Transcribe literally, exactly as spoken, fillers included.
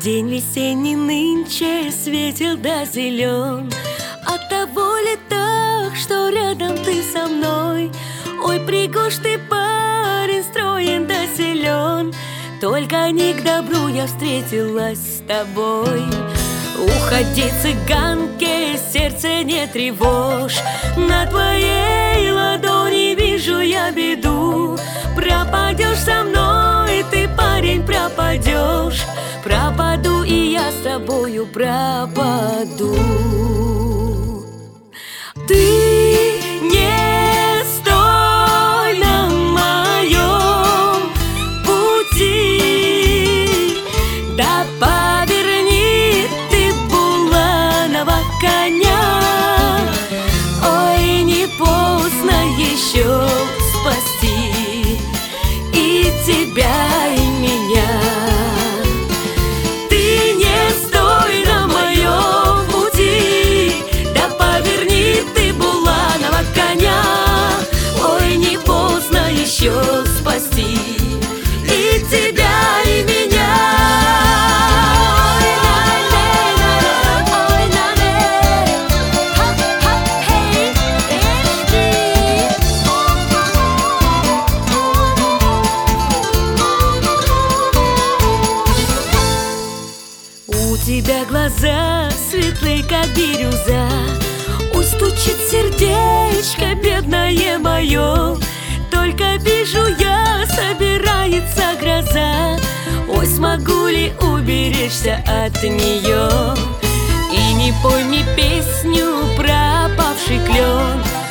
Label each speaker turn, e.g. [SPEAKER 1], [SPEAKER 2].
[SPEAKER 1] День весенний нынче светил да зелен. От того ли так, что рядом ты со мной? Ой, пригож ты, парень, строен да силен. Только не к добру я встретилась с тобой. Уходи, цыганке, сердце не тревожь. На твоей ладони вижу я беду. Пропадешь со мной, ты, парень, пропадешь. Пропаду и я с тобою пропаду. Ты не стой на моем пути, да поверни ты буланого коня. Ой, не поздно еще спасти и тебя, и меня. Спасти и тебя, и меня. У тебя глаза светлые, как бирюза. Ой, стучит сердечко, бедное мое. Только вижу я, собирается гроза. Ой, смогу ли уберечься от нее? И не пой мне песню про павший клен.